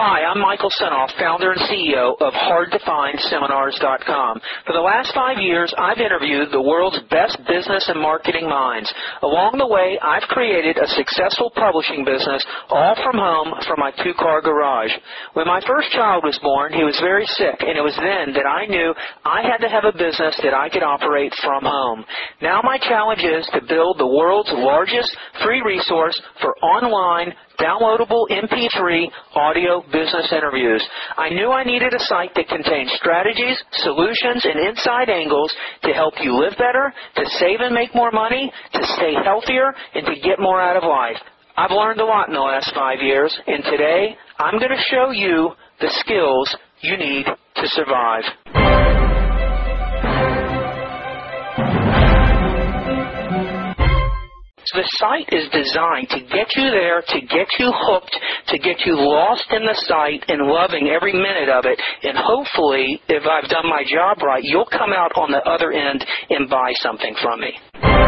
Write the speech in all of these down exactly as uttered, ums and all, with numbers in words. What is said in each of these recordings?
Hi, I'm Michael Senoff, founder and C E O of hard to find seminars dot com. For the last five years, I've interviewed the world's best business and marketing minds. Along the way, I've created a successful publishing business all from home from my two-car garage. When my first child was born, he was very sick, and it was then that I knew I had to have a business that I could operate from home. Now my challenge is to build the world's largest free resource for online downloadable M P three audio business interviews. I knew I needed a site that contained strategies, solutions, and inside angles to help you live better, to save and make more money, to stay healthier, and to get more out of life. I've learned a lot in the last five years, and today I'm going to show you the skills you need to survive. The site is designed to get you there, to get you hooked, to get you lost in the site and loving every minute of it. And hopefully, if I've done my job right, you'll come out on the other end and buy something from me.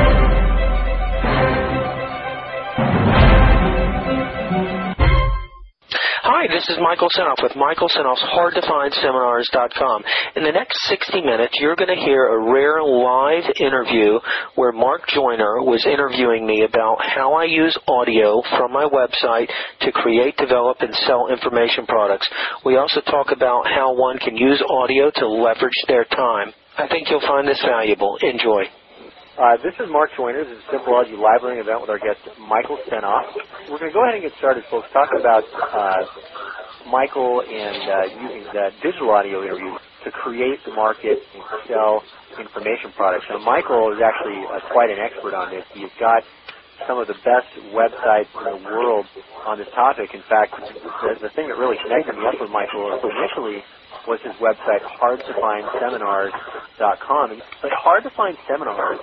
Hi, this is Michael Senoff with Michael Senoff's hard to find seminars dot com. In the next sixty minutes, you're going to hear a rare live interview where Mark Joyner was interviewing me about how I use audio from my website to create, develop, and sell information products. We also talk about how one can use audio to leverage their time. I think you'll find this valuable. Enjoy. Uh, this is Mark Joyner. This is a Simpleology live learning event with our guest, Michael Senoff. We're going to go ahead and get started, folks, talking about uh, Michael and uh, using the digital audio interviews to create, market, and sell information products. Now, Michael is actually uh, quite an expert on this. He's got some of the best websites in the world on this topic. In fact, the, the thing that really connected me up with Michael initially was his website, hard to find seminars dot com. But Hard to Find Seminars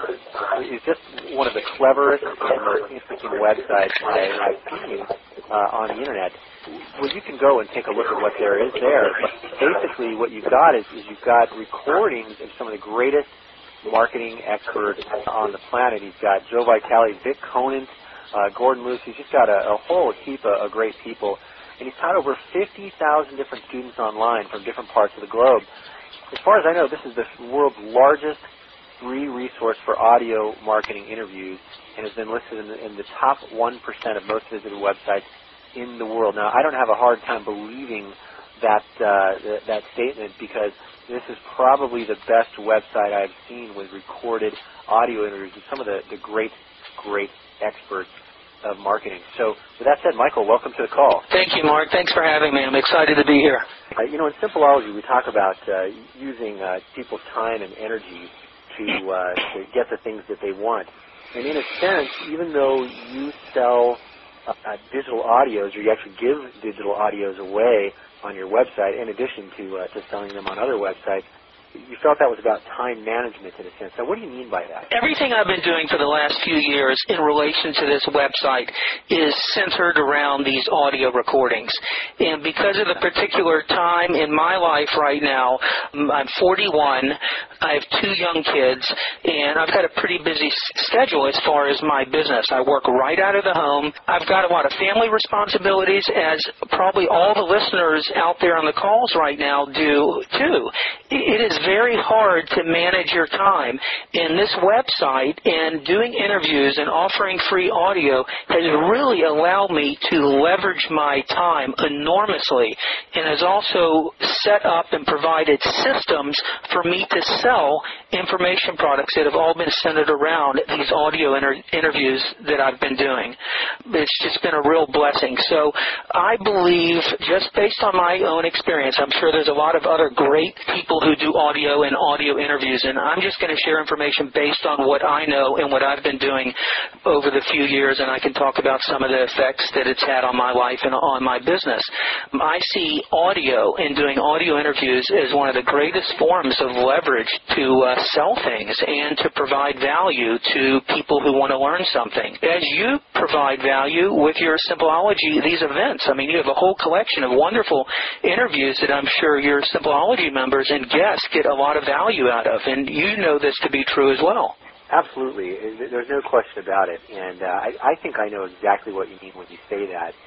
uh, is just one of the cleverest and most interesting websites I, I've seen uh, on the Internet. Well, you can go and take a look at what there is there. But basically, what you've got is, is you've got recordings of some of the greatest marketing experts on the planet. He's got Joe Vitale, Vic Conant, uh, Gordon Luce. He's just got a, a whole heap of, of great people. And he's taught over fifty thousand different students online from different parts of the globe. As far as I know, this is the world's largest free resource for audio marketing interviews and has been listed in the, in the top one percent of most visited websites in the world. Now, I don't have a hard time believing that, uh, th- that statement because this is probably the best website I've seen with recorded audio interviews with some of the, the great, great experts of marketing. So with that said, Michael, welcome to the call. Thank you, Mark. Thanks for having me. I'm excited to be here. Uh, you know, in Simpleology, we talk about uh, using uh, people's time and energy to, uh, to get the things that they want. And in a sense, even though you sell uh, uh, digital audios, or you actually give digital audios away on your website, in addition to, uh, to selling them on other websites, you felt that was about time management in a sense. Now, what do you mean by that? Everything I've been doing for the last few years in relation to this website is centered around these audio recordings. And because of the particular time in my life right now, I'm forty-one, I have two young kids, and I've got a pretty busy schedule as far as my business. I work right out of the home. I've got a lot of family responsibilities, as probably all the listeners out there on the calls right now do too. It is very hard to manage your time. And this website and doing interviews and offering free audio has really allowed me to leverage my time enormously and has also set up and provided systems for me to sell information products that have all been centered around these audio inter- interviews that I've been doing. It's just been a real blessing. So I believe, just based on my own experience, I'm sure there's a lot of other great people who do audio and audio interviews, and I'm just going to share information based on what I know and what I've been doing over the few years, and I can talk about some of the effects that it's had on my life and on my business. I see audio and doing audio interviews as one of the greatest forms of leverage to uh, sell things and to provide value to people who want to learn something. As you provide value with your Simpleology, these events, I mean, you have a whole collection of wonderful interviews that I'm sure your Simpleology members and guests get a lot of value out of, and you know this to be true as well. Absolutely. There's no question about it, and uh, I, I think I know exactly what you mean when you say that.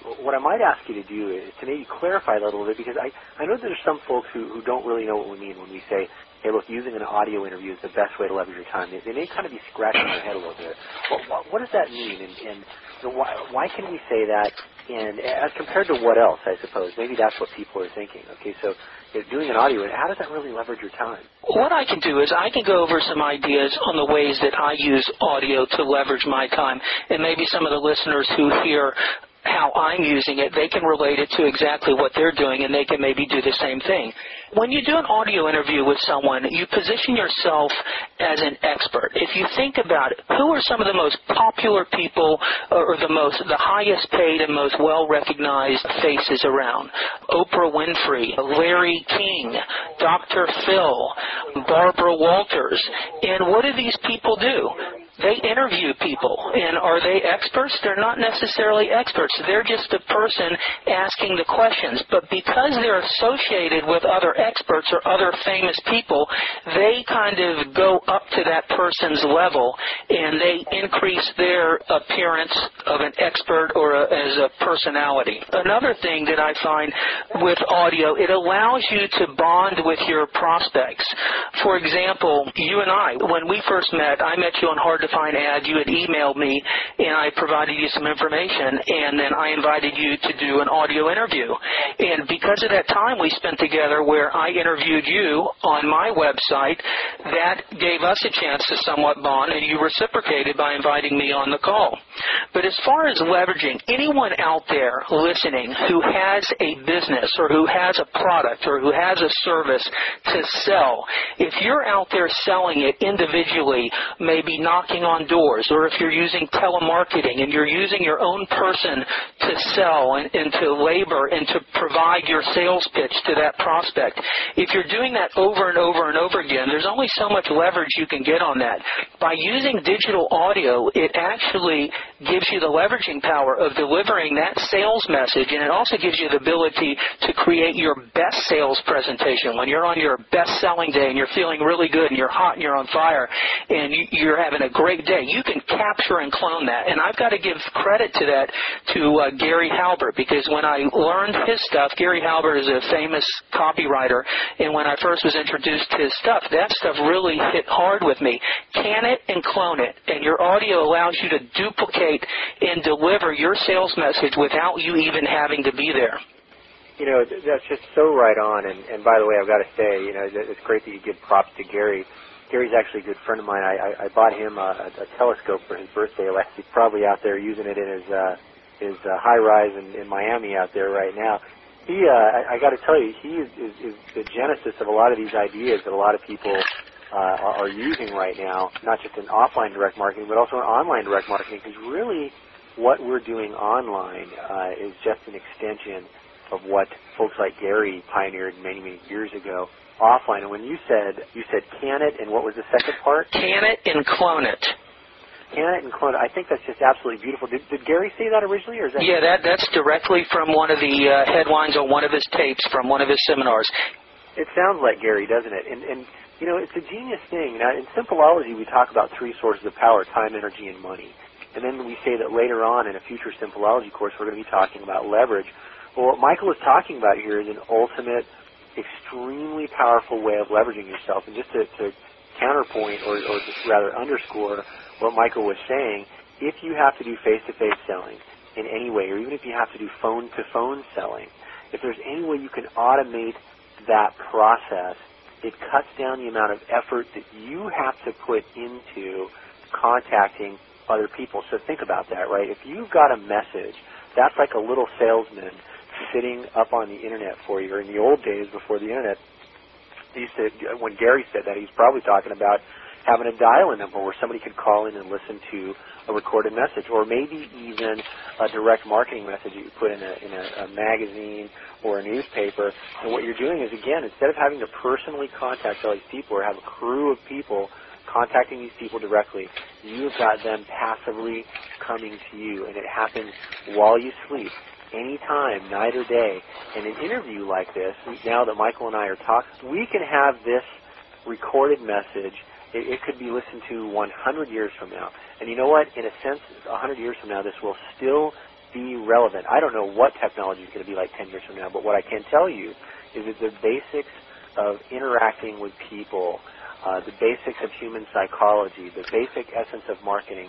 what I might ask you to do is to maybe clarify that a little bit, because I, I know there's some folks who, who don't really know what we mean when we say, hey, look, using an audio interview is the best way to leverage your time. They, they may kind of be scratching their head a little bit. Well, what, what does that mean? And, and you know, why, why can we say that? And as compared to what else, I suppose? Maybe that's what people are thinking. Okay, so if doing an audio, how does that really leverage your time? What I can do is I can go over some ideas on the ways that I use audio to leverage my time, and maybe some of the listeners who hear how I'm using it, they can relate it to exactly what they're doing, and they can maybe do the same thing. When you do an audio interview with someone, you position yourself as an expert. If you think about it, who are some of the most popular people or the most, the highest paid and most well-recognized faces around? Oprah Winfrey, Larry King, Doctor Phil, Barbara Walters. And what do these people do? They interview people. And are they experts? They're not necessarily experts. They're just a person asking the questions. But because they're associated with other experts or other famous people, they kind of go up to that person's level, and they increase their appearance of an expert or a, as a personality. Another thing that I find with audio, it allows you to bond with your prospects. For example, you and I, when we first met, I met you on Hard to Find Ad. You had emailed me, and I provided you some information, and then I invited you to do an audio interview. And because of that time we spent together where I interviewed you on my website, that gave us a chance to somewhat bond, and you reciprocated by inviting me on the call. But as far as leveraging, anyone out there listening who has a business or who has a product or who has a service to sell, if you're out there selling it individually, maybe knocking on doors, or if you're using telemarketing and you're using your own person to sell and, and to labor and to provide your sales pitch to that prospect, if you're doing that over and over and over again, there's only so much leverage you can get on that. By using digital audio, it actually gives you the leveraging power of delivering that sales message, and it also gives you the ability to create your best sales presentation. When you're on your best selling day and you're feeling really good and you're hot and you're on fire and you, you're having a great day, you can capture and clone that. And I've got to give credit to that to uh, Gary Halbert, because when I learned his stuff, Gary Halbert is a famous copywriter, and when I first was introduced to his stuff, that stuff really hit hard with me. Can it and clone it, and your audio allows you to duplicate and deliver your sales message without you even having to be there. You know, that's just so right on. And, and by the way, I've got to say, you know, it's great that you give props to Gary. Gary's actually a good friend of mine. I, I, I bought him a, a telescope for his birthday. He's probably out there using it in his uh, his uh, high rise in, in Miami out there right now. He, uh, I, I got to tell you, he is, is, is the genesis of a lot of these ideas that a lot of people uh, are, are using right now, not just in offline direct marketing, but also in online direct marketing, because really what we're doing online uh, is just an extension of what folks like Gary pioneered many, many years ago offline. And when you said, you said can it, and what was the second part? Can it and clone it. Can it and clone it. I think that's just absolutely beautiful. Did, did Gary say that originally, or is that? Yeah, that that's directly from one of the uh, headlines on one of his tapes from one of his seminars. It sounds like Gary, doesn't it? And, and you know, it's a genius thing. Now, in Simpleology, we talk about three sources of power: time, energy, and money. And then we say that later on in a future Simpleology course, we're going to be talking about leverage. Well, what Michael is talking about here is an ultimate, extremely powerful way of leveraging yourself. And just to, to counterpoint, or, or just rather underscore what Michael was saying, if you have to do face-to-face selling in any way, or even if you have to do phone-to-phone selling, if there's any way you can automate that process, it cuts down the amount of effort that you have to put into contacting other people. So think about that, right? If you've got a message, that's like a little salesman sitting up on the internet for you. Or in the old days before the internet, he said, when Gary said that, he's probably talking about having a dial-in number where somebody could call in and listen to a recorded message, or maybe even a direct marketing message that you put in a, in a, a magazine or a newspaper. And what you're doing is, again, instead of having to personally contact all these people or have a crew of people contacting these people directly, you've got them passively coming to you, and it happens while you sleep, anytime, night or day. In an interview like this, now that Michael and I are talking, we can have this recorded message. It, it could be listened to one hundred years from now. And you know what? In a sense, one hundred years from now, this will still be relevant. I don't know what technology is going to be like ten years from now, but what I can tell you is that the basics of interacting with people, uh, the basics of human psychology, the basic essence of marketing,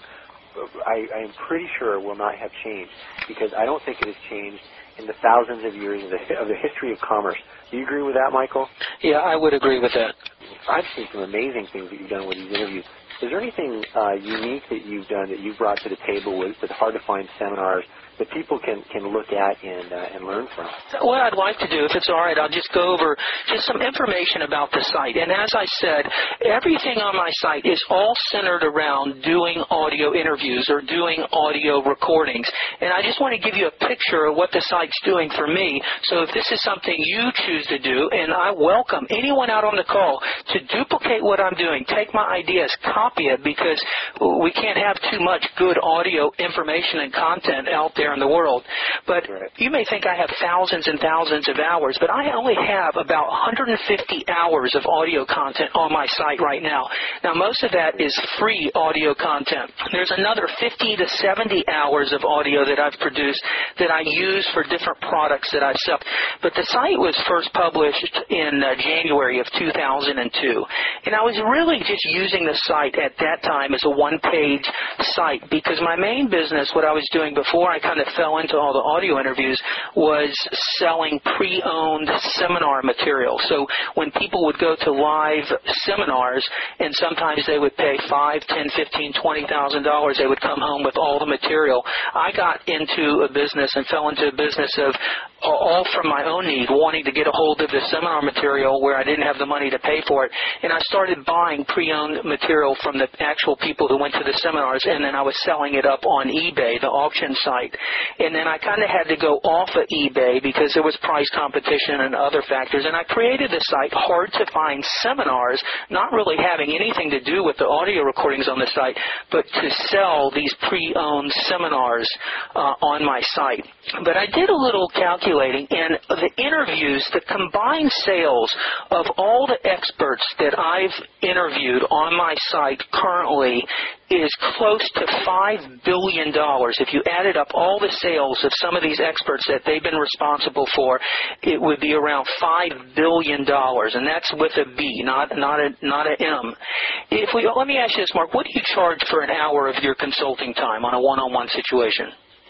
I, I am pretty sure will not have changed, because I don't think it has changed in the thousands of years of the, of the history of commerce. Do you agree with that, Michael? Yeah, I would agree with that. I've seen some amazing things that you've done with these interviews. Is there anything uh, unique that you've done that you've brought to the table with, with hard-to-find seminars that people can, can look at and uh, and learn from? What I'd like to do, if it's all right, I'll just go over just some information about the site. And as I said, everything on my site is all centered around doing audio interviews or doing audio recordings. And I just want to give you a picture of what the site's doing for me. So if this is something you choose to do, and I welcome anyone out on the call to duplicate what I'm doing, take my ideas, copy it, because we can't have too much good audio information and content out there in the world. But right. You may think I have thousands and thousands of hours, but I only have about one hundred fifty hours of audio content on my site right now. Now, most of that is free audio content. There's another fifty to seventy hours of audio that I've produced that I use for different products that I sell. But the site was first published in uh, January of two thousand two. And I was really just using the site at that time as a one-page site, because my main business, what I was doing before I kind of fell into all the audio interviews, was selling pre-owned seminar material. So when people would go to live seminars, and sometimes they would pay five, ten, fifteen, twenty thousand dollars, they would come home with all the material. I got into a business and fell into a business of all from my own need, wanting to get a hold of the seminar material where I didn't have the money to pay for it. And I started buying pre-owned material from the actual people who went to the seminars, and then I was selling it up on eBay, the auction site. And then I kind of had to go off of eBay because there was price competition and other factors. And I created the site Hard to Find Seminars, not really having anything to do with the audio recordings on the site, but to sell these pre-owned seminars uh, on my site. But I did a little calculating, and the interviews, the combined sales of all the experts that I've interviewed on my site currently is close to five billion dollars. If you added up all the sales of some of these experts that they've been responsible for, it would be around five billion dollars, and that's with a B, not not a not a M. If we let me ask you this, Mark, what do you charge for an hour of your consulting time on a one-on-one situation?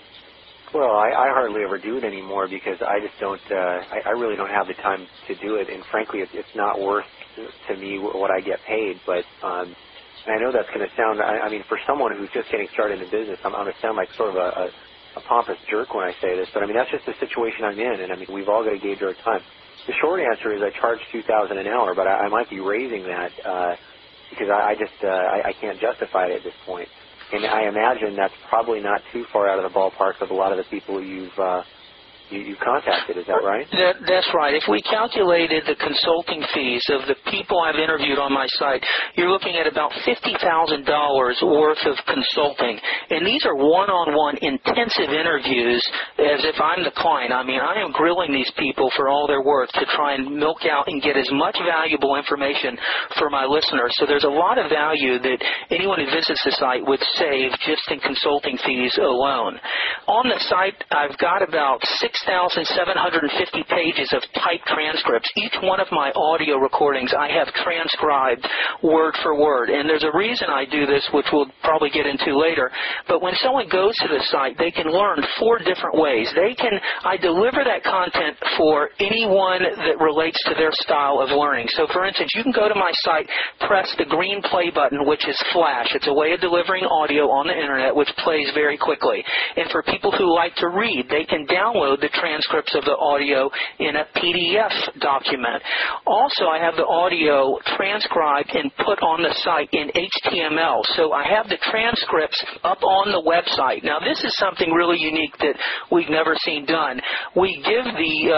Well, I, I hardly ever do it anymore because I just don't, uh, I, I really don't have the time to do it, and frankly, it's, it's not worth to me what I get paid. But um, and I know that's going to sound, I, I mean, for someone who's just getting started in business, I'm, I'm going to sound like sort of a, a, a pompous jerk when I say this, but I mean, that's just the situation I'm in, and I mean, we've all got to gauge our time. The short answer is I charge two thousand dollars an hour, but I, I might be raising that uh, because I, I just, uh, I, I can't justify it at this point. And I imagine that's probably not too far out of the ballpark of a lot of the people you've uh, you, you contacted. Is that right? That, that's right. If we calculated the consulting fees of the people I've interviewed on my site, you're looking at about fifty thousand dollars worth of consulting. And these are one-on-one intensive interviews as if I'm the client. I mean, I am grilling these people for all they're worth to try and milk out and get as much valuable information for my listeners. So there's a lot of value that anyone who visits the site would save just in consulting fees alone. On the site, I've got about six thousand seven hundred fifty pages of typed transcripts. Each one of my audio recordings I have transcribed word for word. And there's a reason I do this, which we'll probably get into later. But when someone goes to the site, they can learn four different ways. They can, I deliver that content for anyone that relates to their style of learning. So for instance, you can go to my site, press the green play button, which is Flash. It's a way of delivering audio on the internet, which plays very quickly. And for people who like to read, they can download the transcripts of the audio in a P D F document. Also, I have the audio transcribed and put on the site in H T M L. So I have the transcripts up on the website. Now, this is something really unique that we've never seen done. We give the uh,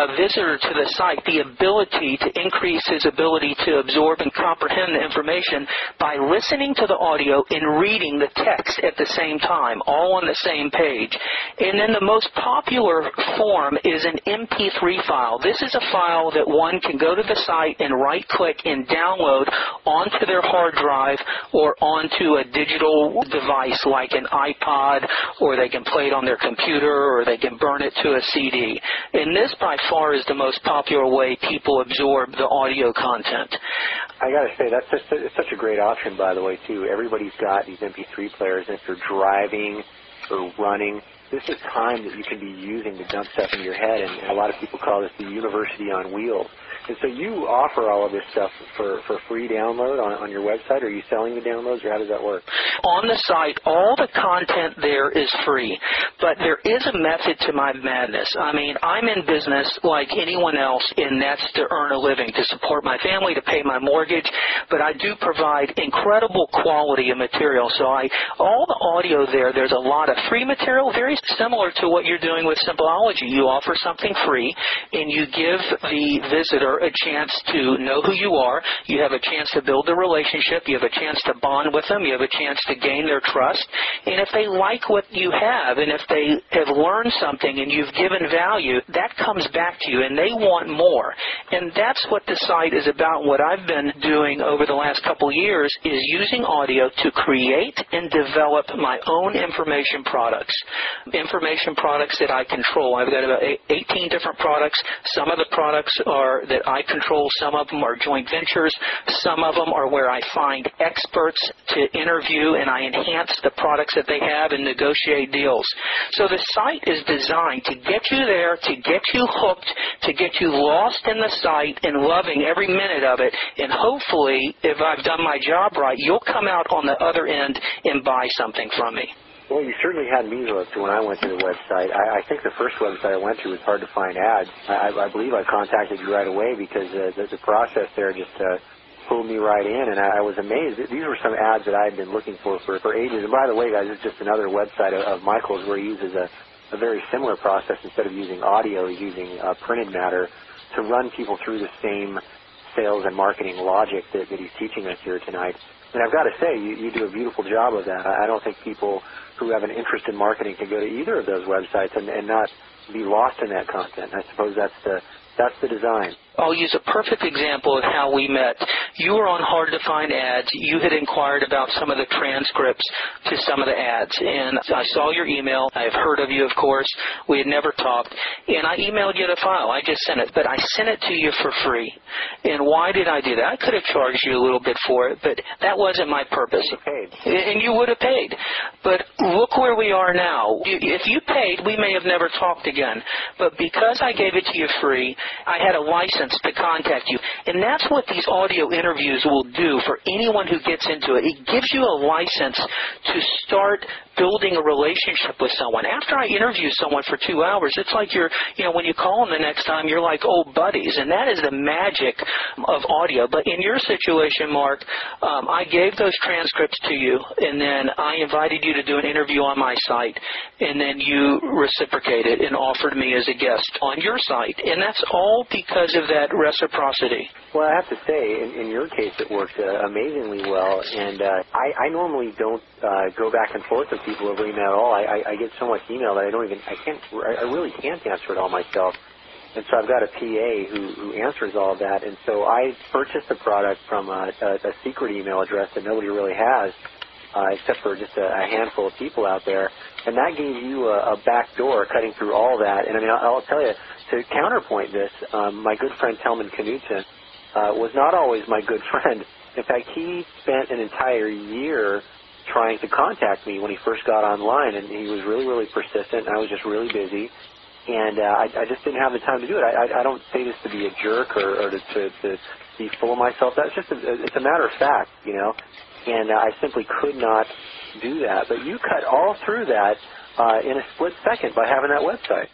a visitor to the site the ability to increase his ability to absorb and comprehend the information by listening to the audio and reading the text at the same time, all on the same page. And then the most popular form is an M P three file. This is a file that one can go to the site and right-click and download onto their hard drive or onto a digital device like an iPod, or they can play it on their computer, or they can burn it to a C D. And this, by far, is the most popular way people absorb the audio content. I got to say, that's just a, it's such a great option, by the way, too. Everybody's got these M P three players, and if you're driving or running, this is time that you can be using to dump stuff in your head, and, and a lot of people call this the university on wheels. And so you offer all of this stuff for, for free download on, on your website? Are you selling the downloads, or how does that work? On the site, all the content there is free, but there is a method to my madness. I mean, I'm in business like anyone else, and that's to earn a living, to support my family, to pay my mortgage, but I do provide incredible quality of material. So I, all the audio there, there's a lot of free material, very similar to what you're doing with Simpleology. You offer something free, and you give the visitor a chance to know who you are. You have a chance to build a relationship. You have a chance to bond with them. You have a chance to gain their trust. And if they like what you have, and if they have learned something and you've given value, that comes back to you, and they want more. And that's what the site is about. What I've been doing over the last couple years is using audio to create and develop my own information products. Information products that I control. I've got about eighteen different products. Some of the products are that I control. Some of them are joint ventures. Some of them are where I find experts to interview, and I enhance the products that they have and negotiate deals. So the site is designed to get you there, to get you hooked, to get you lost in the site and loving every minute of it. And hopefully, if I've done my job right, you'll come out on the other end and buy something from me. Well, you certainly had me hooked when I went to the website. I, I think the first website I went to was hard to find ads. I, I believe I contacted you right away because uh, the, the process there just uh, pulled me right in, and I, I was amazed. These were some ads that I had been looking for, for for ages. And by the way, guys, it's just another website of, of Michael's where he uses a, a very similar process. Instead of using audio, he's using uh, printed matter to run people through the same sales and marketing logic that, that he's teaching us here tonight. And I've got to say, you, you do a beautiful job of that. I don't think people who have an interest in marketing can go to either of those websites and, and not be lost in that content. I suppose that's the that's the design. I'll use a perfect example of how we met. You were on Hard to Find Ads. You had inquired about some of the transcripts to some of the ads, and I saw your email. I've heard of you, of course. We had never talked, and I emailed you the file. I just sent it, but I sent it to you for free. And why did I do that? I could have charged you a little bit for it, but that wasn't my purpose. You paid. And you would have paid. But look where we are now. If you paid, we may have never talked again. But because I gave it to you free, I had a license to contact you. And that's what these audio interviews will do for anyone who gets into it. It gives you a license to start building a relationship with someone. After I interview someone for two hours, it's like you're, you know, when you call them the next time, you're like old buddies. And that is the magic of audio. But in your situation, Mark, um, I gave those transcripts to you, and then I invited you to do an interview on my site, and then you reciprocated and offered me as a guest on your site. And that's all because of that reciprocity. Well, I have to say, in, in your case, it worked uh, amazingly well. And uh, I, I normally don't uh, go back and forth with people over email at all. I, I, I get so much email that I don't even, I can't, I really can't answer it all myself. And so I've got a P A who, who answers all of that. And so I purchased the product from a, a, a secret email address that nobody really has, uh, except for just a, a handful of people out there. And that gave you a, a back door cutting through all that. And I mean, I'll, I'll tell you, to counterpoint this, um, my good friend Telman Knudsen uh, was not always my good friend. In fact, he spent an entire year trying to contact me when he first got online, and he was really, really persistent, and I was just really busy, and uh, I, I just didn't have the time to do it. I, I, I don't say this to be a jerk or, or to, to, to be full of myself. That's just a, it's a matter of fact, you know, and uh, I simply could not do that. But you cut all through that Uh, in a split second by having that website.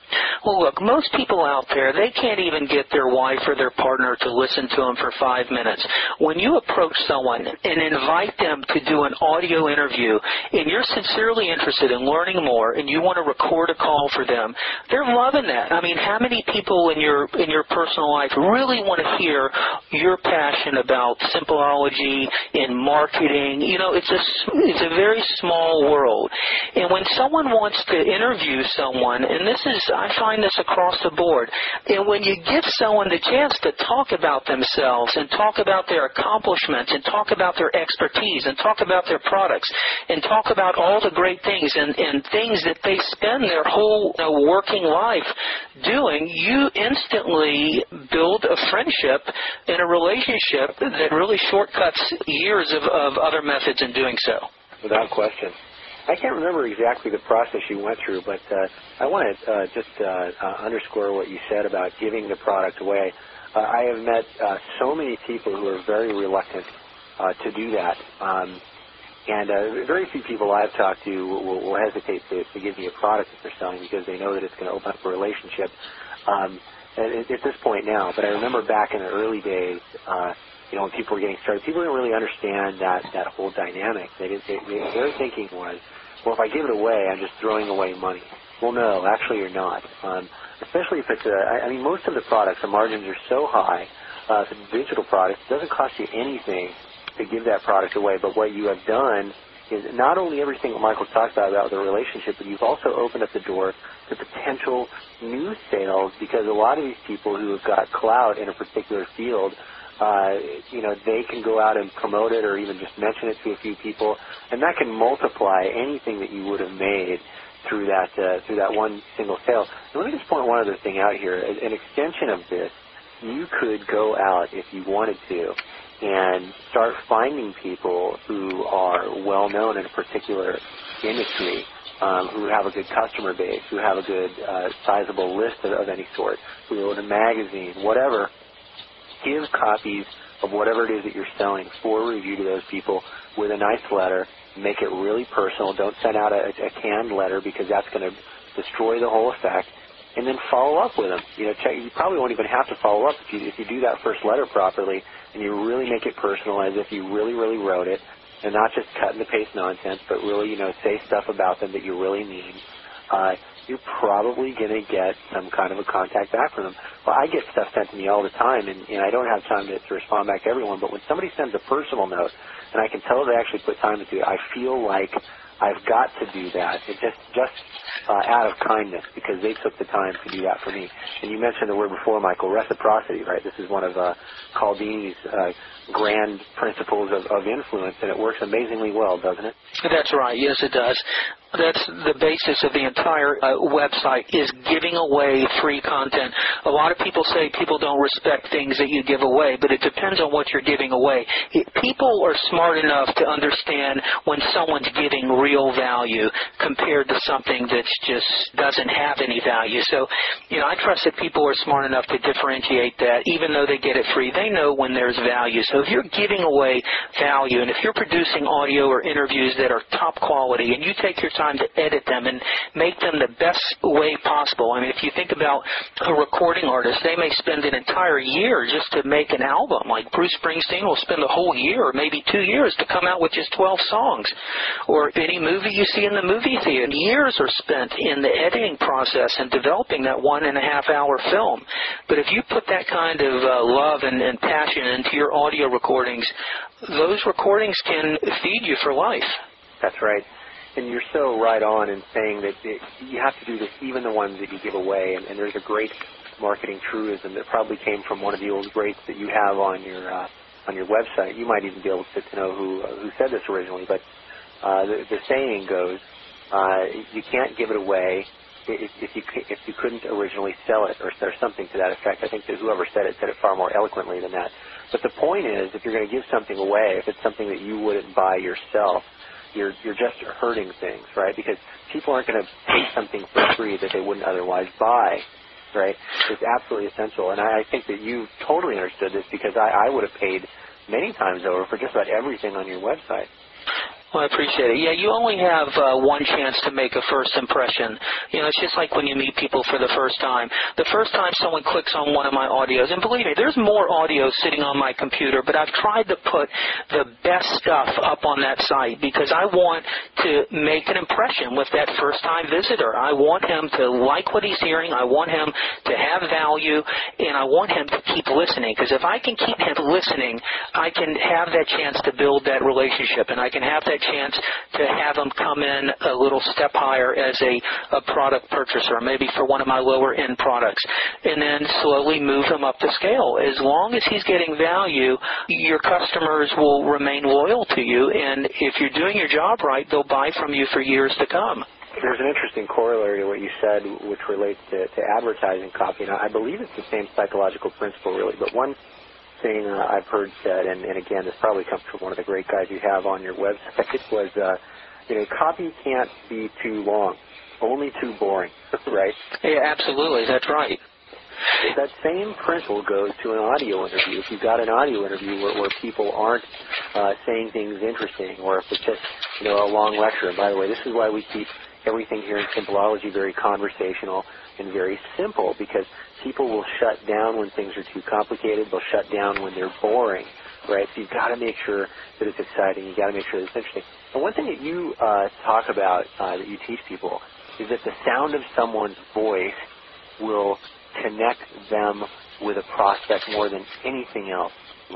Well, look, most people out there, they can't even get their wife or their partner to listen to them for five minutes. When you approach someone and invite them to do an audio interview and you're sincerely interested in learning more and you want to record a call for them, they're loving that. I mean, how many people in your in your personal life really want to hear your passion about Simpleology and marketing? You know, it's a, it's a very small world. And when someone wants to interview someone, and this is, I find this across the board, and when you give someone the chance to talk about themselves and talk about their accomplishments and talk about their expertise and talk about their products and talk about all the great things and, and things that they spend their whole you know, working life doing, you instantly build a friendship and a relationship that really shortcuts years of, of other methods in doing so. Without question. I can't remember exactly the process you went through, but uh, I want to uh, just uh, uh, underscore what you said about giving the product away. Uh, I have met uh, so many people who are very reluctant uh, to do that. Um, and uh, very few people I've talked to will, will hesitate to, to give me a product that they're selling because they know that it's going to open up a relationship um, at, at this point now. But I remember back in the early days, uh, you know, when people were getting started, people didn't really understand that, that whole dynamic. They didn't, they, they, their thinking was, well, if I give it away, I'm just throwing away money. Well, no, actually you're not. Um, especially if it's a, I, I mean, most of the products, the margins are so high. Uh, if it's a digital product, it doesn't cost you anything to give that product away. But what you have done is not only everything that Michael talked about about the relationship, but you've also opened up the door to potential new sales because a lot of these people who have got clout in a particular field, Uh, you know, they can go out and promote it or even just mention it to a few people, and that can multiply anything that you would have made through that uh, through that one single sale. And let me just point one other thing out here. An extension of this, you could go out if you wanted to and start finding people who are well known in a particular industry, um, who have a good customer base, who have a good uh, sizable list of, of any sort, who own a magazine, whatever. Give copies of whatever it is that you're selling for review to those people with a nice letter. Make it really personal. Don't send out a, a canned letter because that's going to destroy the whole effect. And then follow up with them. You know, check, you probably won't even have to follow up if you if you do that first letter properly and you really make it personal as if you really, really wrote it, and not just cut and paste nonsense, but really, you know, say stuff about them that you really mean. Uh, you're probably going to get some kind of a contact back from them. Well, I get stuff sent to me all the time, and, and I don't have time to, to respond back to everyone, but when somebody sends a personal note, and I can tell they actually put time into it, I feel like I've got to do that. It just, just uh, out of kindness, because they took the time to do that for me. And you mentioned the word before, Michael, reciprocity, right? This is one of uh, Cialdini's uh, grand principles of, of influence, and it works amazingly well, doesn't it? That's right. Yes, it does. That's the basis of the entire uh, website, is giving away free content. A lot of people say people don't respect things that you give away, but it depends on what you're giving away. It, people are smart enough to understand when someone's giving real value compared to something that just doesn't have any value. So, you know, I trust that people are smart enough to differentiate that. Even though they get it free, they know when there's value. So if you're giving away value, and if you're producing audio or interviews that are top quality, and you take your time to edit them and make them the best way possible. I mean, if you think about a recording artist, they may spend an entire year just to make an album. Like Bruce Springsteen will spend a whole year or maybe two years to come out with just twelve songs. Or any movie you see in the movie theater, years are spent in the editing process and developing that one and a half hour film. But if you put that kind of uh, love and, and passion into your audio recordings, those recordings can feed you for life. That's right. And you're so right on in saying that it, you have to do this, even the ones that you give away. And, and there's a great marketing truism that probably came from one of the old greats that you have on your uh, on your website. You might even be able to, to know who uh, who said this originally, but uh, the, the saying goes, uh, you can't give it away if, if you if you couldn't originally sell it, or, or something to that effect. I think that whoever said it said it far more eloquently than that. But the point is, if you're going to give something away, if it's something that you wouldn't buy yourself, You're you're just hurting things, right? Because people aren't going to pay something for free that they wouldn't otherwise buy, right? It's absolutely essential. And I, I think that you totally understood this, because I, I would have paid many times over for just about everything on your website. Well, I appreciate it. Yeah, you only have uh, one chance to make a first impression. You know, it's just like when you meet people for the first time. The first time someone clicks on one of my audios, and believe me, there's more audios sitting on my computer, but I've tried to put the best stuff up on that site because I want to make an impression with that first-time visitor. I want him to like what he's hearing. I want him to have value, and I want him to keep listening, because if I can keep him listening, I can have that chance to build that relationship, and I can have that chance to have them come in a little step higher as a, a product purchaser, maybe for one of my lower-end products, and then slowly move them up the scale. As long as he's getting value, your customers will remain loyal to you, and if you're doing your job right, they'll buy from you for years to come. There's an interesting corollary to what you said, which relates to, to advertising copy. Now, I believe it's the same psychological principle, really, but one thing uh, I've heard said, and, and again, this probably comes from one of the great guys you have on your website, was, uh, you know, copy can't be too long, only too boring, right? Yeah, absolutely. That's right. That same principle goes to an audio interview. If you've got an audio interview where, where people aren't uh, saying things interesting, or if it's just, you know, a long lecture. And by the way, this is why we keep everything here in Simpleology very conversational and very simple, because people will shut down when things are too complicated. They'll shut down when they're boring, right? So you've got to make sure that it's exciting. You've got to make sure that it's interesting. And one thing that you uh, talk about, uh, that you teach people, is that the sound of someone's voice will connect them with a prospect more than anything else.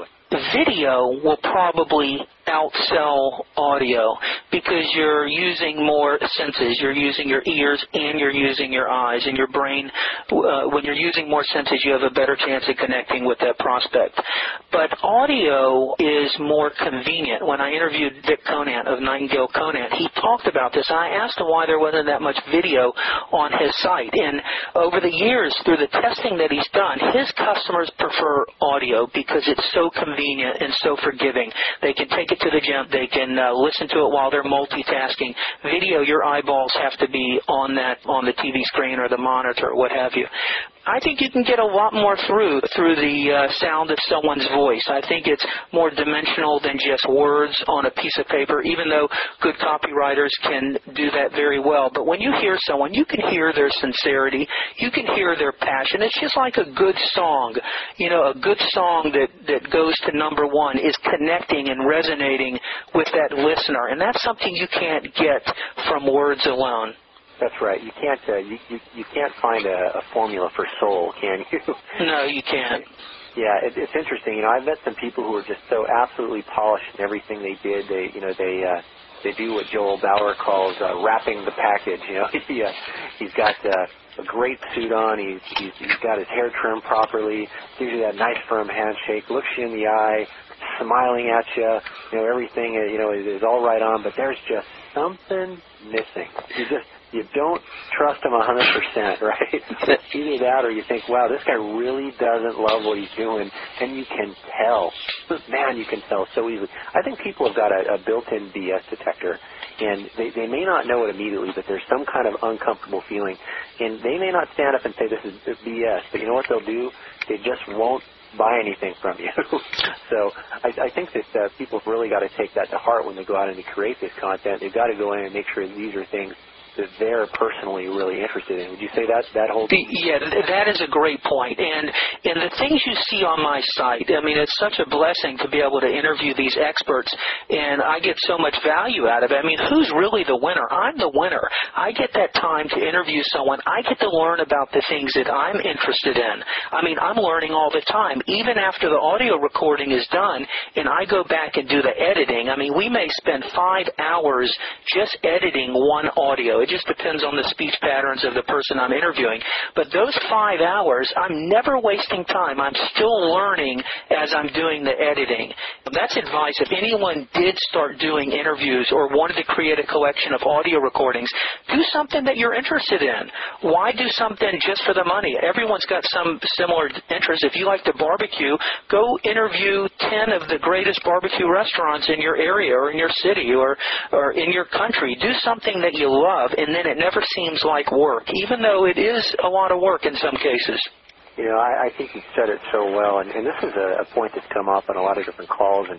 Video will probably outsell audio because you're using more senses. You're using your ears and you're using your eyes and your brain. Uh, when you're using more senses, you have a better chance of connecting with that prospect. But audio is more convenient. When I interviewed Vic Conant of Nightingale Conant, he talked about this. I asked him why there wasn't that much video on his site. And over the years, through the testing that he's done, his customers prefer audio because it's so convenient and so forgiving. They can take it to the gym. They can uh, listen to it while they're multitasking. Video, your eyeballs have to be on that, on the T V screen or the monitor or what have you. I think you can get a lot more through through the uh, sound of someone's voice. I think it's more dimensional than just words on a piece of paper, even though good copywriters can do that very well. But when you hear someone, you can hear their sincerity. You can hear their passion. It's just like a good song. You know, a good song that, that goes to number one is connecting and resonating with that listener. And that's something you can't get from words alone. That's right. You can't uh, you, you you can't find a, a formula for soul, can you? No, you can't. Yeah, it, it's interesting. You know, I've met some people who are just so absolutely polished in everything they did. They, you know, they uh, they do what Joel Bauer calls uh, wrapping the package. You know, he uh, he's got uh, a great suit on. He's, he's he's got his hair trimmed properly. Gives you that nice firm handshake. Looks you in the eye, smiling at you. You know, everything uh, you know is, is all right on. But there's just something missing. You just You don't trust him one hundred percent, right? Either that or you think, wow, this guy really doesn't love what he's doing, and you can tell. Man, you can tell so easily. I think people have got a, a built-in B S detector, and they, they may not know it immediately, but there's some kind of uncomfortable feeling, and they may not stand up and say this is B S, but you know what they'll do? They just won't buy anything from you. So I, I think that uh, people have really got to take that to heart when they go out and they create this content. They've got to go in and make sure these are things that they're personally really interested in. Would you say that that whole? Yeah, that is a great point. And and the things you see on my site, I mean, it's such a blessing to be able to interview these experts, and I get so much value out of it. I mean, who's really the winner? I'm the winner. I get that time to interview someone. I get to learn about the things that I'm interested in. I mean, I'm learning all the time. Even after the audio recording is done and I go back and do the editing, I mean, we may spend five hours just editing one audio. It just depends on the speech patterns of the person I'm interviewing. But those five hours, I'm never wasting time. I'm still learning as I'm doing the editing. That's advice. If anyone did start doing interviews or wanted to create a collection of audio recordings, do something that you're interested in. Why do something just for the money? Everyone's got some similar interests. If you like to barbecue, go interview ten of the greatest barbecue restaurants in your area or in your city or, or in your country. Do something that you love, and then it never seems like work, even though it is a lot of work in some cases. You know, I, I think you said it so well, and, and this is a, a point that's come up on a lot of different calls, and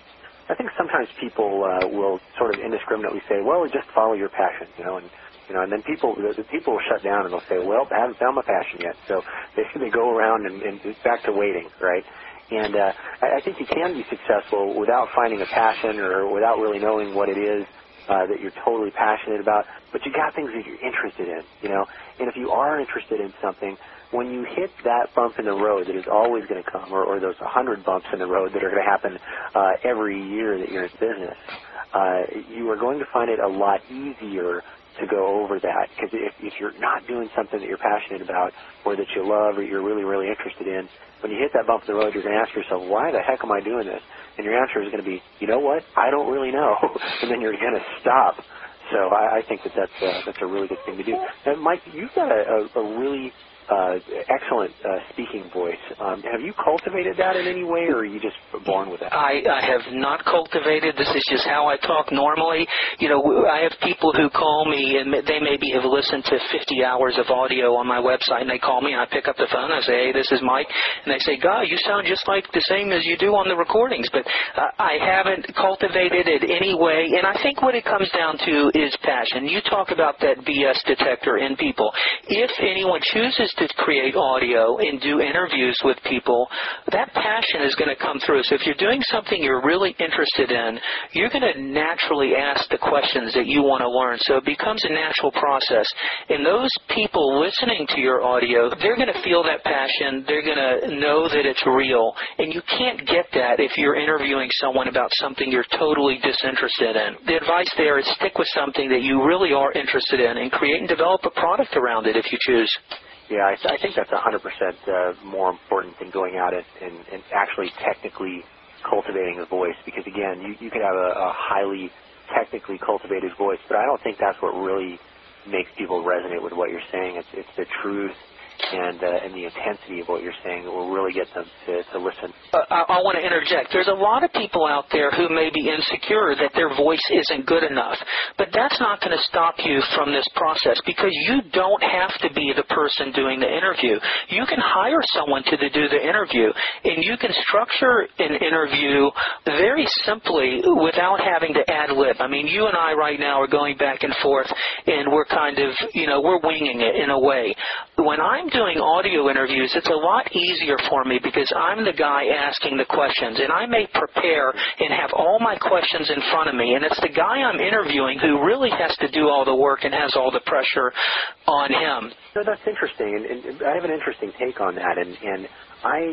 I think sometimes people uh, will sort of indiscriminately say, well, just follow your passion, you know, and you know, and then people, the, the people will shut down and they'll say, well, I haven't found my passion yet. So they, they go around and, and it's back to waiting, right? And uh, I, I think you can be successful without finding a passion or without really knowing what it is uh, that you're totally passionate about. But you got things that you're interested in, you know. And if you are interested in something, when you hit that bump in the road that is always going to come, or, or those one hundred bumps in the road that are going to happen uh, every year that you're in business, uh, you are going to find it a lot easier to go over that, because if, if you're not doing something that you're passionate about or that you love or you're really, really interested in, when you hit that bump in the road, you're going to ask yourself, why the heck am I doing this? And your answer is going to be, you know what, I don't really know. And then you're going to stop. So I, I think that that's, uh, that's a really good thing to do. And Mike, you've got a, a, a really uh, excellent uh, speaking voice. Um, have you cultivated that in any way, or are you just born with that? I, I have not cultivated. This is just how I talk normally. You know, I have people who call me, and they maybe have listened to fifty hours of audio on my website, and they call me, and I pick up the phone, and I say, hey, this is Mike. And they say, Guy, you sound just like the same as you do on the recordings. But uh, I haven't cultivated it any way, and I think what it comes down to is passion. You talk about that B S detector in people. If anyone chooses to create audio and do interviews with people, that passion is going to come through. So if you're doing something you're really interested in, you're going to naturally ask the questions that you want to learn. So it becomes a natural process. And those people listening to your audio, they're going to feel that passion. They're going to know that it's real. And you can't get that if you're interviewing someone about something you're totally disinterested in. The advice there is stick with something that you really are interested in and create and develop a product around it if you choose. Yeah, I, I think that's one hundred percent uh, more important than going out and, and, and actually technically cultivating a voice, because, again, you, you could have a, a highly technically cultivated voice, but I don't think that's what really makes people resonate with what you're saying. It's, it's the truth and uh, and the intensity of what you're saying that will really get them to, to listen. Uh, I, I want to interject. There's a lot of people out there who may be insecure that their voice isn't good enough, but that's not going to stop you from this process, because you don't have to be the person doing the interview. You can hire someone to do the interview, and you can structure an interview very simply without having to ad lib. I mean, you and I right now are going back and forth, and we're kind of, you know, we're winging it in a way. When I'm doing audio interviews, it's a lot easier for me because I'm the guy asking the questions, and I may prepare and have all my questions in front of me, and it's the guy I'm interviewing who really has to do all the work and has all the pressure on him. No, that's interesting, and, and I have an interesting take on that, and, and I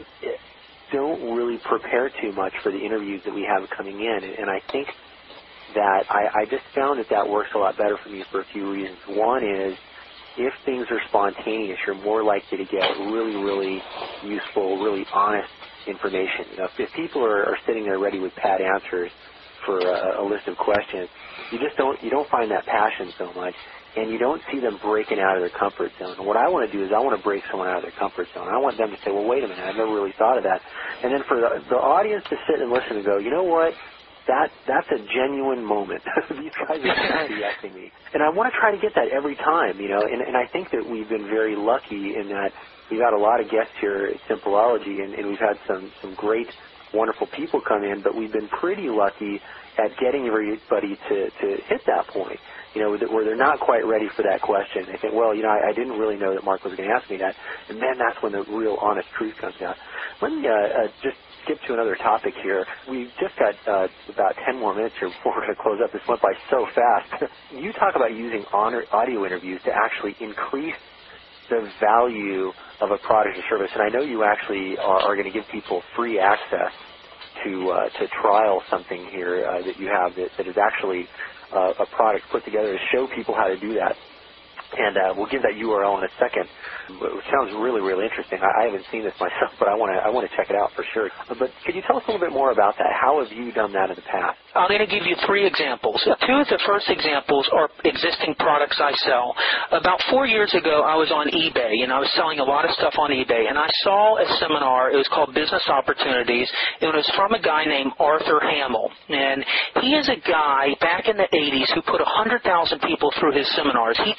don't really prepare too much for the interviews that we have coming in, and, and I think that I, I just found that that works a lot better for me for a few reasons. One is, if things are spontaneous, you're more likely to get really, really useful, really honest information. You know, if, if people are, are sitting there ready with pat answers for a, a list of questions, you just don't you don't find that passion so much, and you don't see them breaking out of their comfort zone. And what I want to do is I want to break someone out of their comfort zone. I want them to say, well, wait a minute, I've never really thought of that. And then for the, the audience to sit and listen and go, you know what? That that's a genuine moment. These guys are BSing me. And I want to try to get that every time, you know, and, and I think that we've been very lucky in that we've had a lot of guests here at Simpleology, and, and we've had some, some great, wonderful people come in, but we've been pretty lucky at getting everybody to, to hit that point, you know, where they're not quite ready for that question. They think, well, you know, I, I didn't really know that Mark was going to ask me that, and then that's when the real honest truth comes out. Let me uh, uh, just skip to another topic here. We've just got uh, about ten more minutes here before we're going to close up. This went by so fast. You talk about using audio interviews to actually increase the value of a product or service, and I know you actually are, are going to give people free access to uh, to trial something here uh, that you have that, that is actually uh, a product put together to show people how to do that. And uh, we'll give that U R L in a second. It sounds really, really interesting. I, I haven't seen this myself, but I want to I want to check it out for sure. But could you tell us a little bit more about that? How have you done that in the past? I'm going to give you three examples. Two of the first examples are existing products I sell. About four years ago, I was on eBay, and I was selling a lot of stuff on eBay, and I saw a seminar. It was called Business Opportunities. It was from a guy named Arthur Hamill, and he is a guy back in the eighties who put one hundred thousand people through his seminars. He taught people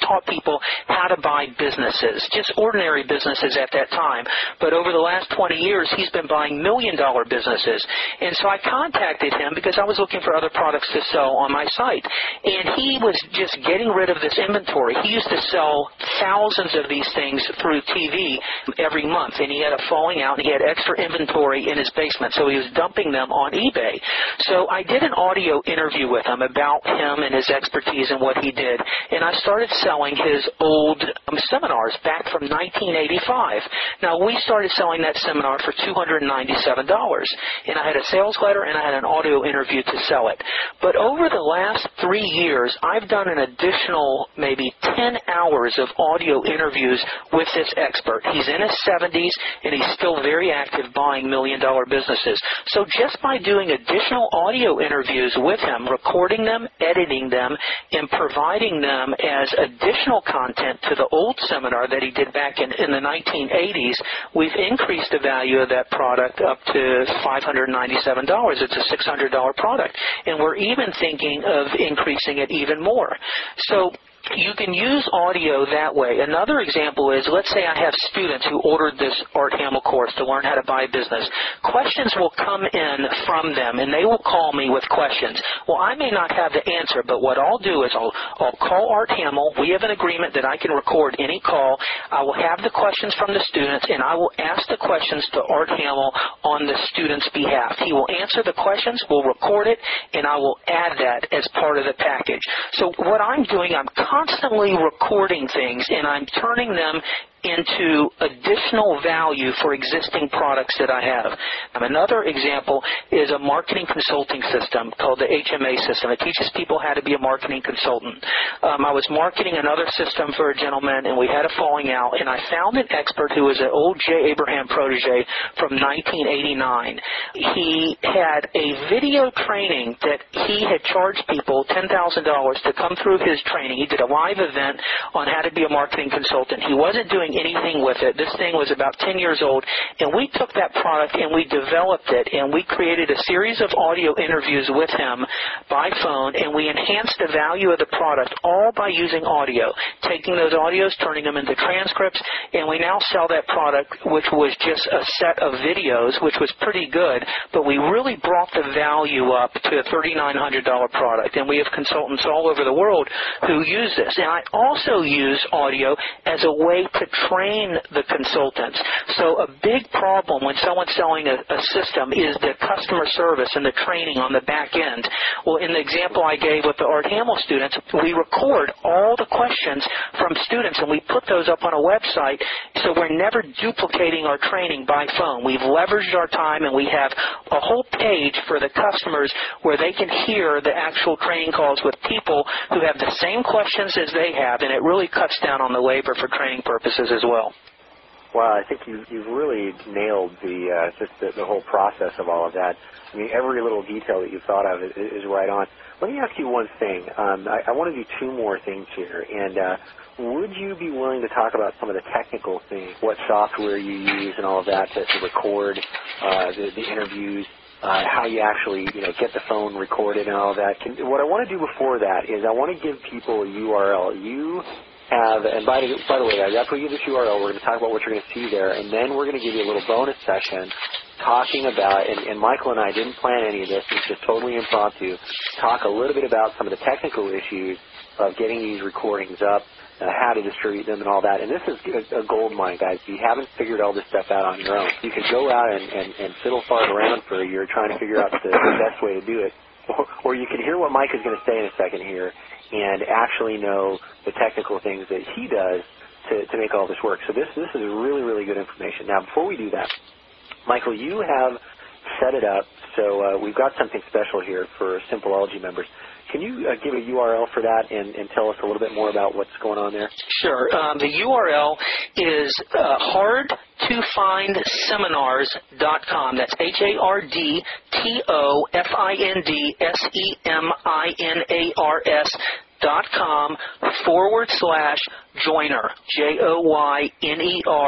people how to buy businesses, just ordinary businesses at that time. But over the last twenty years, he's been buying million-dollar businesses. And so I contacted him because I was looking for other products to sell on my site. And he was just getting rid of this inventory. He used to sell thousands of these things through T V every month, and he had a falling out, and he had extra inventory in his basement, so he was dumping them on eBay. So I did an audio interview with him about him and his expertise and what he did, and I started selling his old um, seminars back from nineteen eighty-five. Now, we started selling that seminar for two hundred ninety-seven dollars, and I had a sales letter and I had an audio interview to sell it. But over the last three years, I've done an additional maybe ten hours of audio interviews with this expert. He's in his seventies, and he's still very active buying million-dollar businesses. So just by doing additional audio interviews with him, recording them, editing them, and providing them as additional content to the old seminar that he did back in, in the nineteen eighties, we've increased the value of that product up to five hundred ninety-seven dollars. It's a six hundred dollars product, and we're even thinking of increasing it even more. So you can use audio that way. Another example is, let's say I have students who ordered this Art Hamill course to learn how to buy a business. Questions will come in from them, and they will call me with questions. Well, I may not have the answer, but what I'll do is I'll, I'll call Art Hamill. We have an agreement that I can record any call. I will have the questions from the students, and I will ask the questions to Art Hamill on the student's behalf. He will answer the questions, we'll record it, and I will add that as part of the package. So what I'm doing, I'm constantly recording things, and I'm turning them into additional value for existing products that I have. Um, another example is a marketing consulting system called the H M A system. It teaches people how to be a marketing consultant. Um, I was marketing another system for a gentleman, and we had a falling out, and I found an expert who was an old Jay Abraham protege from nineteen eighty-nine. He had a video training that he had charged people ten thousand dollars to come through his training. He did a live event on how to be a marketing consultant. He wasn't doing anything with it. This thing was about ten years old, and we took that product and we developed it, and we created a series of audio interviews with him by phone, and we enhanced the value of the product all by using audio, taking those audios, turning them into transcripts, and we now sell that product, which was just a set of videos, which was pretty good, but we really brought the value up to a thirty-nine hundred dollars product, and we have consultants all over the world who use this. And I also use audio as a way to train the consultants. So a big problem when someone's selling a, a system is the customer service and the training on the back end. Well, in the example I gave with the Art Hamill students, we record all the questions from students, and we put those up on a website, so we're never duplicating our training by phone. We've leveraged our time, and we have a whole page for the customers where they can hear the actual training calls with people who have the same questions as they have, and it really cuts down on the labor for training purposes as well. Wow, I think you, you've really nailed the uh, just the, the whole process of all of that. I mean, every little detail that you thought of is, is right on. Let me ask you one thing. Um, I, I want to do two more things here, and uh, would you be willing to talk about some of the technical things, what software you use and all of that to, to record uh, the, the interviews, uh, how you actually you know get the phone recorded and all of that? Can, what I want to do before that is I want to give people a U R L. You have, and by the, by the way, after we give this U R L, we're going to talk about what you're going to see there, and then we're going to give you a little bonus session talking about, and, and Michael and I didn't plan any of this, it's just totally impromptu, talk a little bit about some of the technical issues of getting these recordings up, uh, how to distribute them and all that. And this is a, a gold mine, guys. You haven't figured all this stuff out on your own. You could go out and, and, and fiddle fart around for a year trying to figure out the, the best way to do it, or, or you can hear what Mike is going to say in a second here and actually know the technical things that he does to, to make all this work. So this, this is really, really good information. Now, before we do that, Michael, you have set it up, so uh, we've got something special here for Simpleology members. Can you uh, give a U R L for that and, and tell us a little bit more about what's going on there? Sure. Um, the U R L is uh, hard to find seminars dot com. That's H A R D T O F I N D S E M I N A R S dot com forward slash joiner, J O Y N E R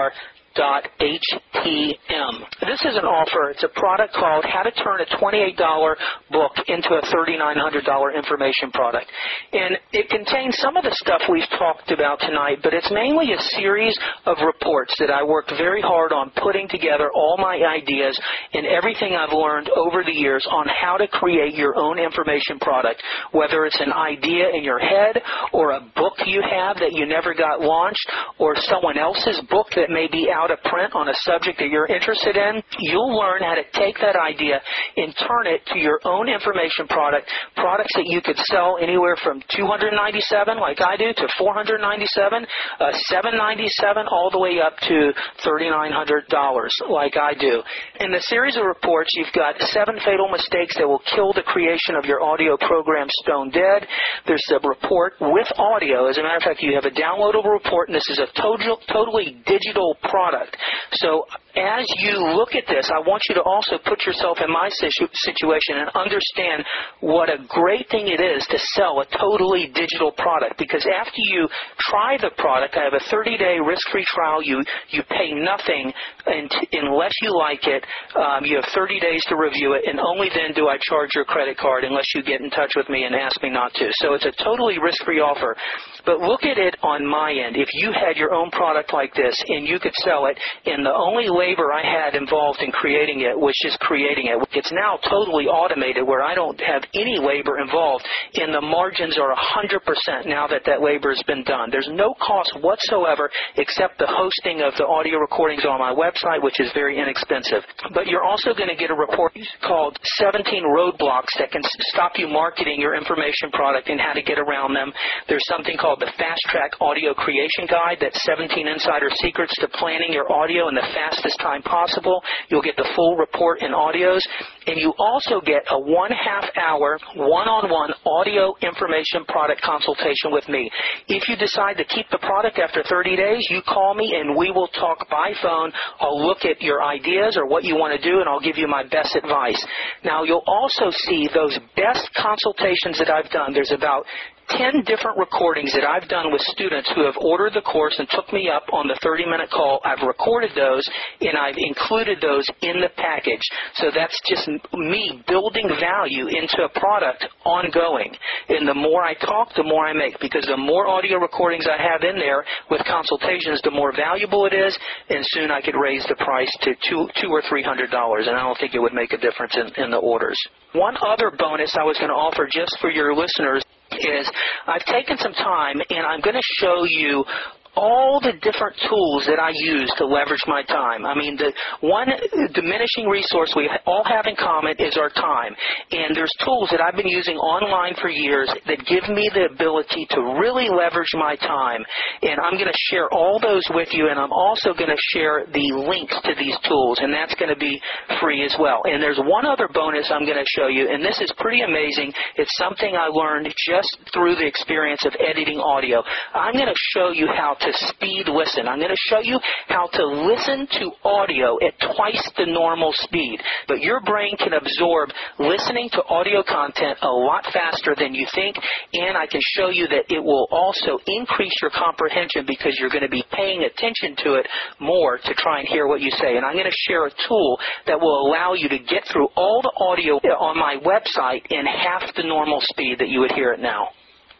H T M. This is an offer. It's a product called How to Turn a twenty-eight dollar book into a thirty-nine hundred dollar information product. And it contains some of the stuff we've talked about tonight, but it's mainly a series of reports that I worked very hard on putting together all my ideas and everything I've learned over the years on how to create your own information product, whether it's an idea in your head or a book you have that you never got launched or someone else's book that may be out of print on a subject that you're interested in. You'll learn how to take that idea and turn it to your own information product, products that you could sell anywhere from two hundred ninety-seven dollars like I do to four hundred ninety-seven dollars, uh, seven hundred ninety-seven dollars, all the way up to thirty-nine hundred dollars like I do. In the series of reports, you've got seven fatal mistakes that will kill the creation of your audio program stone dead. There's a report with audio. As a matter of fact, you have a downloadable report, and this is a total, totally digital product. So as you look at this, I want you to also put yourself in my situ- situation and understand what a great thing it is to sell a totally digital product, because after you try the product, I have a thirty-day risk-free trial. You you pay nothing and, unless you like it. Um, you have thirty days to review it, and only then do I charge your credit card unless you get in touch with me and ask me not to. So it's a totally risk-free offer. But look at it on my end. If you had your own product like this and you could sell it, and the only labor I had involved in creating it was just creating it. It's now totally automated where I don't have any labor involved, and the margins are one hundred percent now that that labor has been done. There's no cost whatsoever except the hosting of the audio recordings on my website, which is very inexpensive. But you're also going to get a report called seventeen Roadblocks that can stop you marketing your information product and how to get around them. There's something called the Fast Track Audio Creation Guide. That's seventeen insider secrets to planning your audio in the fastest time possible. You'll get the full report in audios. And you also get a one-half hour, one-on-one audio information product consultation with me. If you decide to keep the product after thirty days, you call me and we will talk by phone. I'll look at your ideas or what you want to do, and I'll give you my best advice. Now, you'll also see those best consultations that I've done. There's about ten different recordings that I've done with students who have ordered the course and took me up on the thirty-minute call. I've recorded those, and I've included those in the package. So that's just me building value into a product ongoing. And the more I talk, the more I make, because the more audio recordings I have in there with consultations, the more valuable it is, and soon I could raise the price to two, two or three hundred dollars, and I don't think it would make a difference in, in the orders. One other bonus I was going to offer just for your listeners is I've taken some time and I'm going to show you all the different tools that I use to leverage my time. I mean, the one diminishing resource we all have in common is our time. And there's tools that I've been using online for years that give me the ability to really leverage my time. And I'm going to share all those with you, and I'm also going to share the links to these tools, and that's going to be free as well. And there's one other bonus I'm going to show you, and this is pretty amazing. It's something I learned just through the experience of editing audio. I'm going to show you how to speed listen. I'm going to show you how to listen to audio at twice the normal speed. But your brain can absorb listening to audio content a lot faster than you think, and I can show you that it will also increase your comprehension because you're going to be paying attention to it more to try and hear what you say. And I'm going to share a tool that will allow you to get through all the audio on my website in half the normal speed that you would hear it now.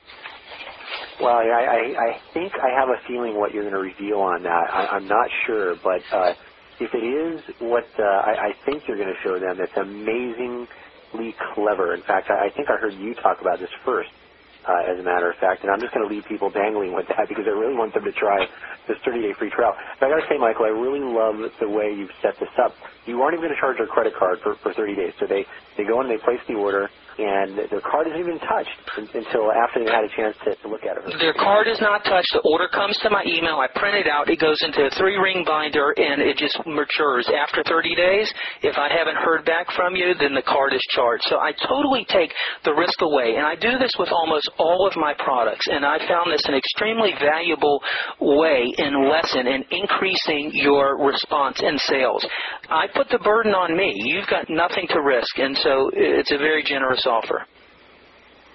Well, I, I, I think I have a feeling what you're going to reveal on that. I, I'm not sure, but uh, if it is what uh, I, I think you're going to show them, it's amazingly clever. In fact, I, I think I heard you talk about this first, uh, as a matter of fact, and I'm just going to leave people dangling with that because I really want them to try this thirty-day free trial. But I got to say, Michael, I really love the way you've set this up. You aren't even going to charge their credit card for, for thirty days. So they, they go and they place the order, and their card isn't even touched until after they've had a chance to, to look at it. Their card is not touched. The order comes to my email. I print it out. It goes into a three-ring binder, and it just matures. After thirty days, if I haven't heard back from you, then the card is charged. So I totally take the risk away, and I do this with almost all of my products, and I found this an extremely valuable way in lesson in increasing your response in sales. I put the burden on me. You've got nothing to risk, and so it's a very generous offer.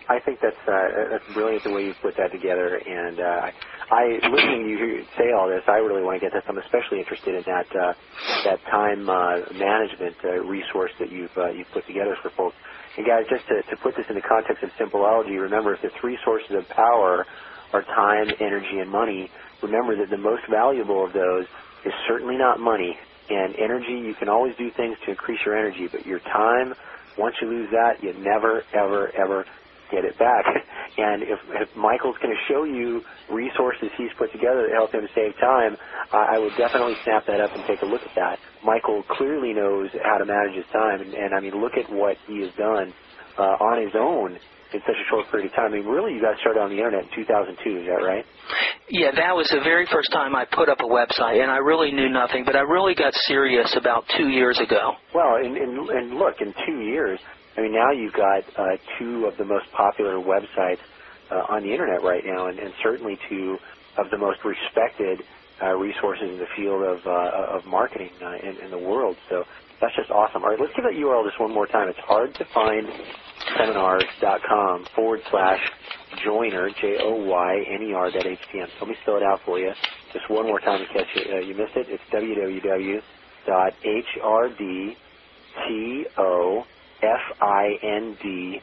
I think that's uh, that's brilliant the way you put that together. And uh, I, listening to you say all this, I really want to get this. I'm especially interested in that uh, that time uh, management uh, resource that you've uh, you've put together for folks. And guys, just to, to put this in the context of Simpleology, remember if the three sources of power are time, energy, and money, remember that the most valuable of those is certainly not money. And energy, you can always do things to increase your energy, but your time, once you lose that, you never, ever, ever get it back. And if, if Michael's going to show you resources he's put together to help him save time, uh, I would definitely snap that up and take a look at that. Michael clearly knows how to manage his time, and, and I mean, look at what he has done uh, on his own in such a short period of time. I mean, really, you got started on the Internet in two thousand two, is that right? Yeah, that was the very first time I put up a website, and I really knew nothing, but I really got serious about two years ago. Well, and, and, and look, in two years, I mean, now you've got uh, two of the most popular websites uh, on the Internet right now, and, and certainly two of the most respected uh, resources in the field of uh, of marketing uh, in, in the world. So that's just awesome. All right, let's give that U R L just one more time. It's hard to find seminars.com forward slash joiner, J O Y N E R dot H T M. So let me spell it out for you just one more time in case you, uh, you missed it. It's w w w dot h r d t o f i n d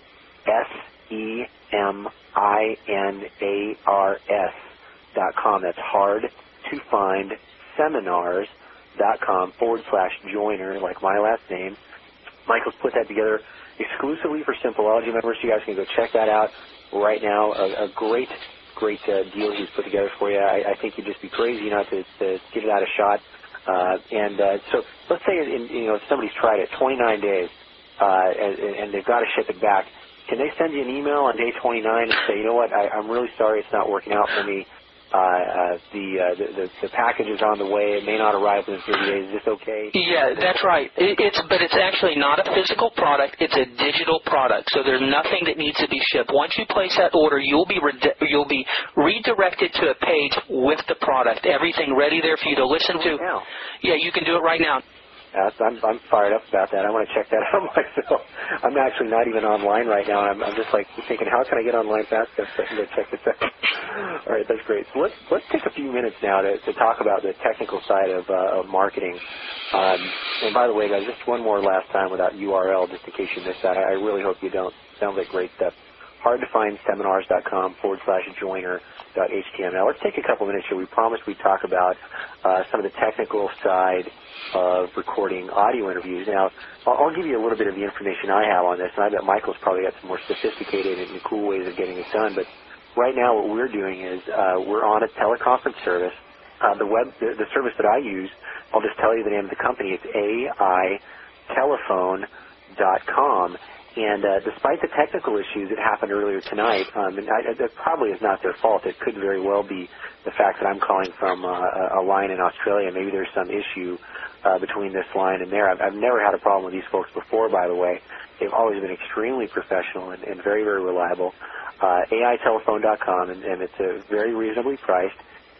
s e m i n a r s dot com. That's hard to find seminars dot com forward slash joiner, like my last name. Michael's put that together exclusively for Simpleology members. You guys can go check that out right now. A, a great, great uh, deal he's put together for you. I, I think you'd just be crazy not to, to give that a shot. Uh, and uh, so let's say in, you know somebody's tried it twenty-nine days uh, and, and they've got to ship it back. Can they send you an email on day twenty-nine and say, you know what, I, I'm really sorry it's not working out for me. Uh, uh, the, uh, the, the the package is on the way. It may not arrive within thirty days. Is this okay? Yeah, that's right. It, it's but it's actually not a physical product. It's a digital product. So there's nothing that needs to be shipped. Once you place that order, you'll be re- you'll be redirected to a page with the product. Everything ready there for you to listen to. Now. Yeah, you can do it right now. Uh, I'm, I'm fired up about that. I want to check that out myself. I'm actually not even online right now. I'm, I'm just like thinking, how can I get online fast enough so I can go check this out? All right, that's great. So let's let's take a few minutes now to, to talk about the technical side of, uh, of marketing. Um, and by the way, guys, just one more last time without U R L, just in case you missed that. I, I really hope you don't. Sounds like great stuff. hard to find seminars.com forward slash joiner dot html. Let's take a couple minutes here. We promised we'd talk about uh, some of the technical side of recording audio interviews. Now, I'll, I'll give you a little bit of the information I have on this, and I bet Michael's probably got some more sophisticated and cool ways of getting this done. But right now what we're doing is uh, we're on a teleconference service. Uh, the web, the, the service that I use, I'll just tell you the name of the company. It's A I telephone dot com. And uh, despite the technical issues that happened earlier tonight, um, and I, that probably is not their fault. It could very well be the fact that I'm calling from uh, a line in Australia. Maybe there's some issue uh, between this line and there. I've, I've never had a problem with these folks before, by the way. They've always been extremely professional and, and very, very reliable. Uh, A I telephone dot com, and, and it's uh, very reasonably priced.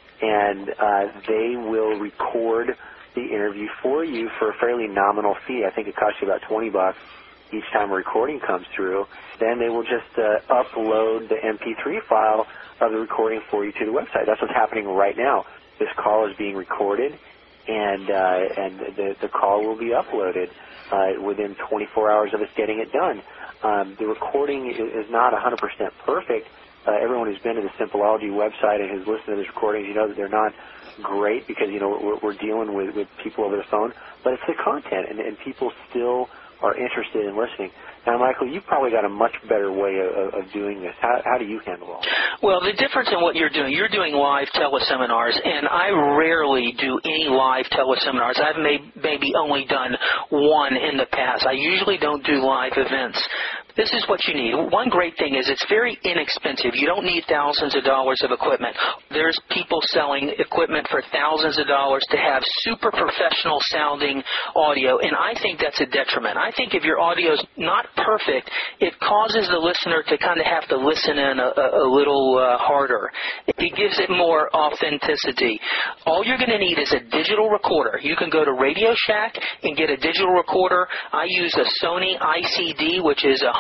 And uh, they will record the interview for you for a fairly nominal fee. I think it costs you about twenty bucks each time a recording comes through. Then they will just uh, upload the M P three file of the recording for you to the website. That's what's happening right now. This call is being recorded, and uh, and the, the call will be uploaded uh, within twenty-four hours of us getting it done. Um, the recording is not one hundred percent perfect. Uh, everyone who's been to the Simpleology website and has listened to these recordings, you know that they're not great because, you know, we're, we're dealing with, with people over the phone. But it's the content, and, and people still are interested in listening. Now, Michael, you've probably got a much better way of, of doing this. How, how do you handle all that? Well, the difference in what you're doing, you're doing live teleseminars, and I rarely do any live teleseminars. I've may, maybe only done one in the past. I usually don't do live events. This is what you need. One great thing is it's very inexpensive. You don't need thousands of dollars of equipment. There's people selling equipment for thousands of dollars to have super professional sounding audio, and I think that's a detriment. I think if your audio is not perfect, it causes the listener to kind of have to listen in a, a, a little uh, harder. It gives it more authenticity. All you're going to need is a digital recorder. You can go to Radio Shack and get a digital recorder. I use a Sony I C D, which is a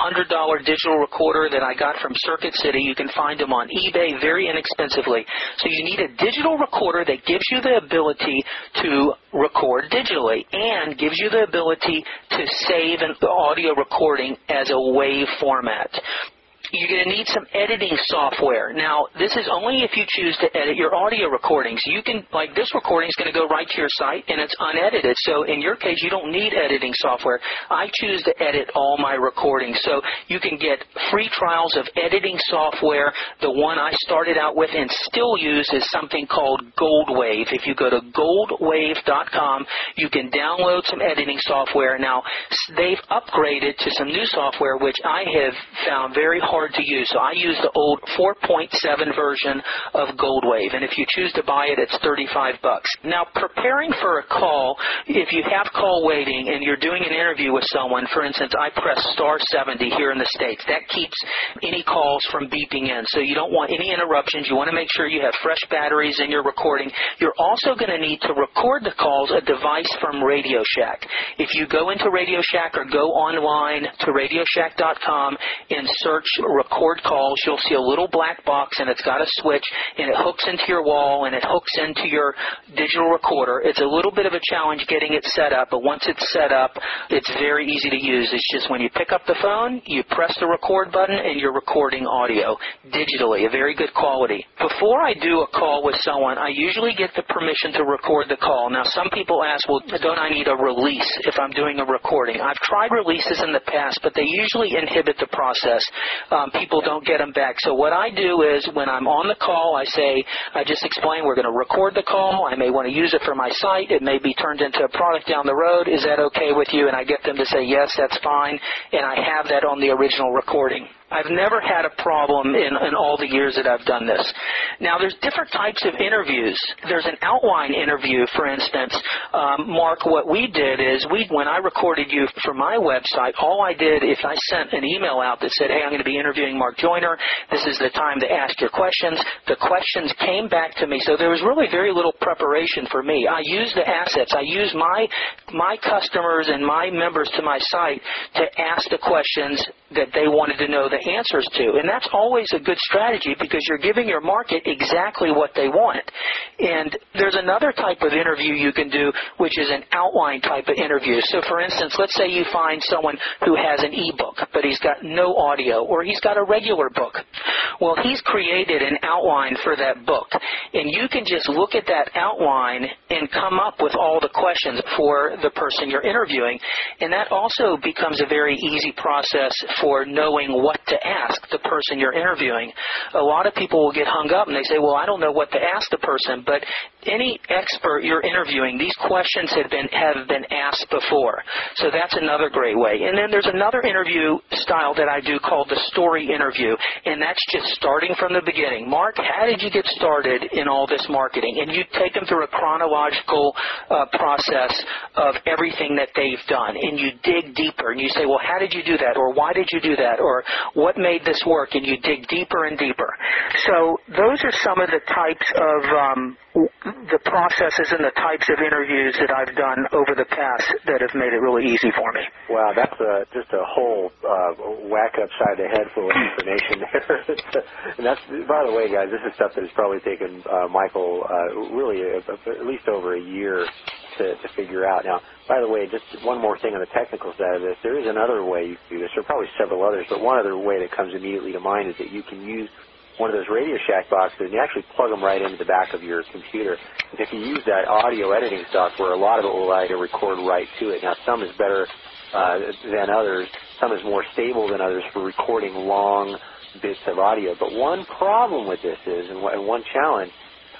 hundred dollar digital recorder that I got from Circuit City. You can find them on eBay very inexpensively. So you need a digital recorder that gives you the ability to record digitally and gives you the ability to save an audio recording as a WAV format. You're going to need some editing software. Now, this is only if you choose to edit your audio recordings. You can, like this recording is going to go right to your site, and it's unedited. So in your case, you don't need editing software. I choose to edit all my recordings. So you can get free trials of editing software. The one I started out with and still use is something called GoldWave. If you go to gold wave dot com, you can download some editing software. Now, they've upgraded to some new software, which I have found very hard to use. So I use the old four point seven version of GoldWave, and if you choose to buy it, it's thirty-five bucks. Now, preparing for a call, if you have call waiting and you're doing an interview with someone, for instance, I press star seventy here in the States. That keeps any calls from beeping in, so you don't want any interruptions. You want to make sure you have fresh batteries in your recording. You're also going to need to record the calls a device from Radio Shack. If you go into Radio Shack or go online to radio shack dot com and search record calls, you'll see a little black box, and it's got a switch, and it hooks into your wall, and it hooks into your digital recorder. It's a little bit of a challenge getting it set up, but once it's set up, it's very easy to use. It's just when you pick up the phone, you press the record button, and you're recording audio digitally, a very good quality. Before I do a call with someone, I usually get the permission to record the call. Now, some people ask, well, don't I need a release if I'm doing a recording? I've tried releases in the past, but they usually inhibit the process. Um, people don't get them back. So what I do is when I'm on the call, I say, I just explain we're going to record the call. I may want to use it for my site. It may be turned into a product down the road. Is that okay with you? And I get them to say, yes, that's fine. And I have that on the original recording. I've never had a problem in, in all the years that I've done this. Now, there's different types of interviews. There's an outline interview, for instance. Um, Mark, what we did is, we, when I recorded you for my website, all I did is I sent an email out that said, hey, I'm going to be interviewing Mark Joyner. This is the time to ask your questions. The questions came back to me, so there was really very little preparation for me. I used the assets. I used my, my customers and my members to my site to ask the questions that they wanted to know the answers to. And that's always a good strategy because you're giving your market exactly what they want. And there's another type of interview you can do, which is an outline type of interview. So, for instance, let's say you find someone who has an e-book, but he's got no audio, or he's got a regular book. Well, he's created an outline for that book. And you can just look at that outline and come up with all the questions for the person you're interviewing. And that also becomes a very easy process for knowing what to ask the person you're interviewing. A lot of people will get hung up and they say, well, I don't know what to ask the person, but any expert you're interviewing, these questions have been have been asked before. So that's another great way. And then there's another interview style that I do called the story interview, and that's just starting from the beginning. Mark, how did you get started in all this marketing? And you take them through a chronological uh, process of everything that they've done, and you dig deeper, and you say, well, how did you do that? Or why did you do that? Or what made this work? And you dig deeper and deeper. So those are some of the types of um, the processes and the types of interviews that I've done over the past that have made it really easy for me. Wow, that's a, just a whole uh, whack upside the head full of information there. And that's, by the way, guys, this is stuff that has probably taken uh, Michael uh, really a, a, at least over a year to, to figure out. Now, by the way, just one more thing on the technical side of this. There is another way you can do this. There are probably several others, but one other way that comes immediately to mind is that you can use one of those Radio Shack boxes and you actually plug them right into the back of your computer. And if you use that audio editing software, a lot of it will allow you to record right to it. Now, some is better uh, than others. Some is more stable than others for recording long bits of audio. But one problem with this is, and one challenge,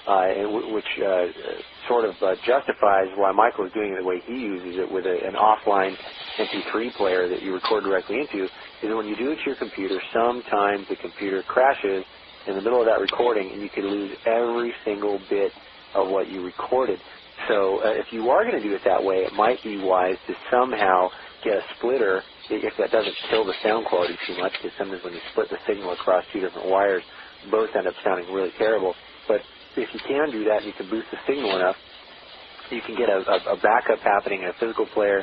uh, which uh, sort of uh, justifies why Michael is doing it the way he uses it with a, an offline M P three player that you record directly into, is that when you do it to your computer, sometimes the computer crashes in the middle of that recording, and you could lose every single bit of what you recorded. So uh, if you are going to do it that way, it might be wise to somehow get a splitter, if that doesn't kill the sound quality too much, because sometimes when you split the signal across two different wires, both end up sounding really terrible. But if you can do that and you can boost the signal enough, you can get a, a, a backup happening in a physical player,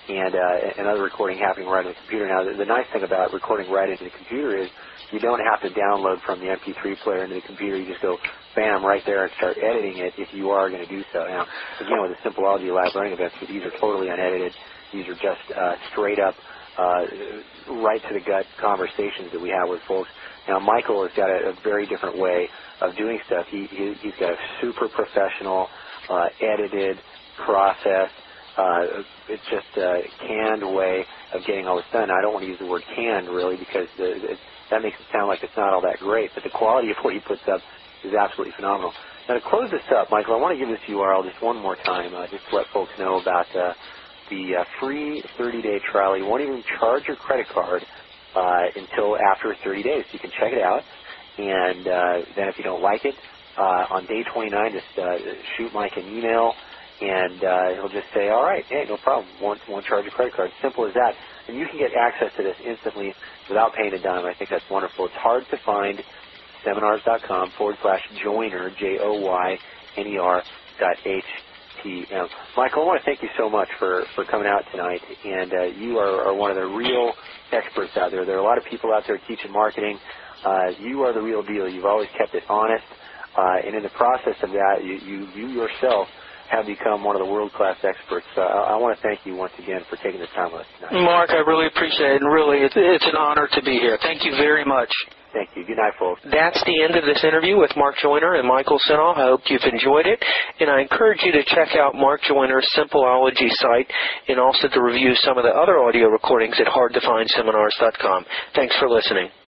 and uh, another recording happening right on the computer. Now, the, the nice thing about recording right into the computer is you don't have to download from the M P three player into the computer. You just go, bam, right there and start editing it if you are going to do so. Now, again, with the Simple Audio Live Learning events, these are totally unedited. These are just uh, straight up, uh, right to the gut conversations that we have with folks. Now, Michael has got a, a very different way of doing stuff. He, he, he's got a super professional, uh, edited process. Uh, it's just a canned way of getting all this done. I don't want to use the word canned, really, because the, it, that makes it sound like it's not all that great, but the quality of what he puts up is absolutely phenomenal. Now, to close this up, Michael, I want to give this U R L just one more time, uh, just to let folks know about uh, the uh, free thirty-day trial. You won't even charge your credit card uh, until after thirty days. You can check it out, and uh, then if you don't like it, uh, on day twenty-nine, just uh, shoot Mike an email, and uh, he'll just say, all right, hey, no problem, won't, won't charge your credit card. Simple as that. And you can get access to this instantly without paying a dime. I think that's wonderful. It's hard to find. Seminars.com forward slash joiner, J O Y N E R dot H T M. Michael, I want to thank you so much for, for coming out tonight. And uh, you are, are one of the real experts out there. There are a lot of people out there teaching marketing. Uh, you are the real deal. You've always kept it honest. Uh, and in the process of that, you, you, you yourself have become one of the world-class experts. Uh, I want to thank you once again for taking this time with us tonight. Mark, I really appreciate it, and really, it's, it's an honor to be here. Thank you very much. Thank you. Good night, folks. That's the end of this interview with Mark Joyner and Michael Senoff. I hope you've enjoyed it, and I encourage you to check out Mark Joyner's Simpleology site and also to review some of the other audio recordings at hard to find seminars dot com. Thanks for listening.